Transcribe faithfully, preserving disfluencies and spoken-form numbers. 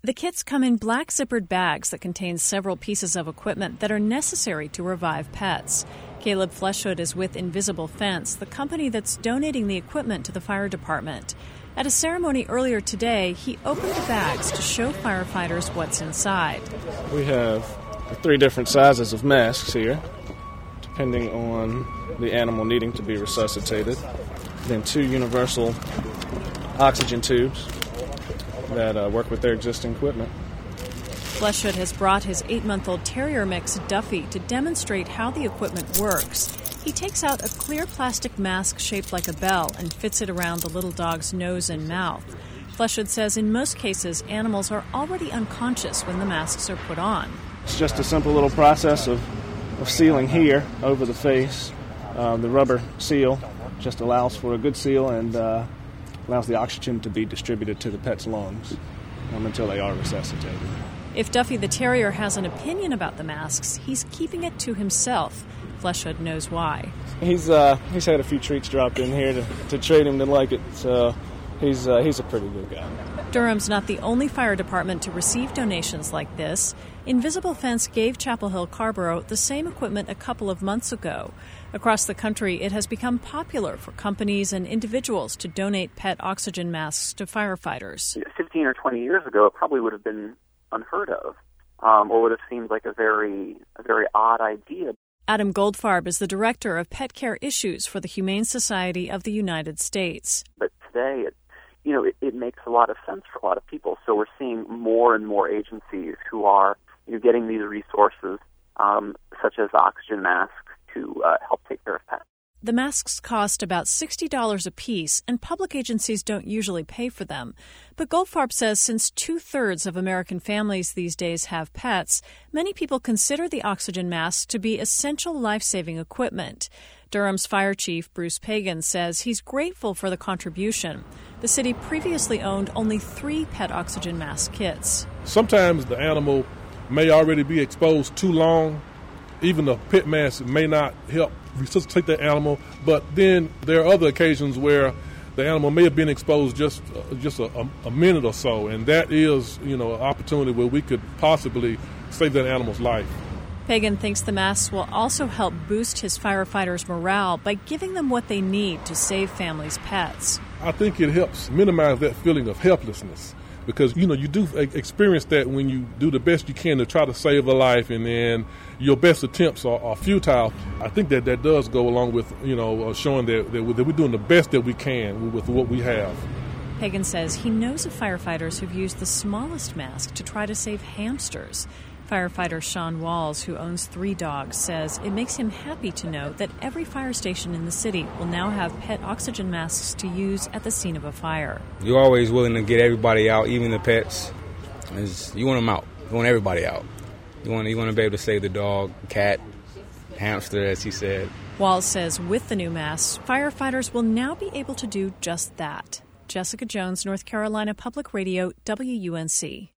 The kits come in black zippered bags that contain several pieces of equipment that are necessary to revive pets. Caleb Fleshhood is with Invisible Fence, the company that's donating the equipment to the fire department. At a ceremony earlier today, he opened the bags to show firefighters what's inside. We have three different sizes of masks here, depending on the animal needing to be resuscitated. Then two universal oxygen tubes that uh, work with their existing equipment. Fleshhood has brought his eight-month-old terrier mix, Duffy, to demonstrate how the equipment works. He takes out a clear plastic mask shaped like a bell and fits it around the little dog's nose and mouth. Fleshhood says in most cases, animals are already unconscious when the masks are put on. It's just a simple little process of, of sealing here over the face. Uh, the rubber seal just allows for a good seal and uh, allows the oxygen to be distributed to the pet's lungs um, until they are resuscitated. If Duffy the Terrier has an opinion about the masks, he's keeping it to himself. Fleshhood knows why. He's uh, he's had a few treats dropped in here to, to treat him to like it, so he's uh, he's a pretty good guy. Durham's not the only fire department to receive donations like this. Invisible Fence gave Chapel Hill Carrboro the same equipment a couple of months ago. Across the country, it has become popular for companies and individuals to donate pet oxygen masks to firefighters. fifteen or twenty years ago, it probably would have been unheard of, um, or would have seemed like a very, a very odd idea. Adam Goldfarb is the director of pet care issues for the Humane Society of the United States. But today, it, you know, it, it makes a lot of sense for a lot of people. So we're seeing more and more agencies who are, you know, getting these resources, um, such as oxygen masks, to uh, help take care of pets. The masks cost about sixty dollars a piece, and public agencies don't usually pay for them. But Goldfarb says since two-thirds of American families these days have pets, many people consider the oxygen masks to be essential life-saving equipment. Durham's fire chief, Bruce Pagan, says he's grateful for the contribution. The city previously owned only three pet oxygen mask kits. Sometimes the animal may already be exposed too long. Even the pit mask may not help resuscitate the animal, but then there are other occasions where the animal may have been exposed just uh, just a, a minute or so, and that is, you know, an opportunity where we could possibly save that animal's life. Pagan thinks the masks will also help boost his firefighters' morale by giving them what they need to save families' pets. I think it helps minimize that feeling of helplessness. Because, you know, you do experience that when you do the best you can to try to save a life and then your best attempts are, are futile. I think that that does go along with, you know, uh, showing that, that we're doing the best that we can with what we have. Pagan says he knows of firefighters who've used the smallest mask to try to save hamsters. Firefighter Sean Walls, who owns three dogs, says it makes him happy to know that every fire station in the city will now have pet oxygen masks to use at the scene of a fire. You're always willing to get everybody out, even the pets. It's, you want them out. You want everybody out. You want, you want to be able to save the dog, cat, hamster, as he said. Walls says with the new masks, firefighters will now be able to do just that. Jessica Jones, North Carolina Public Radio, W U N C.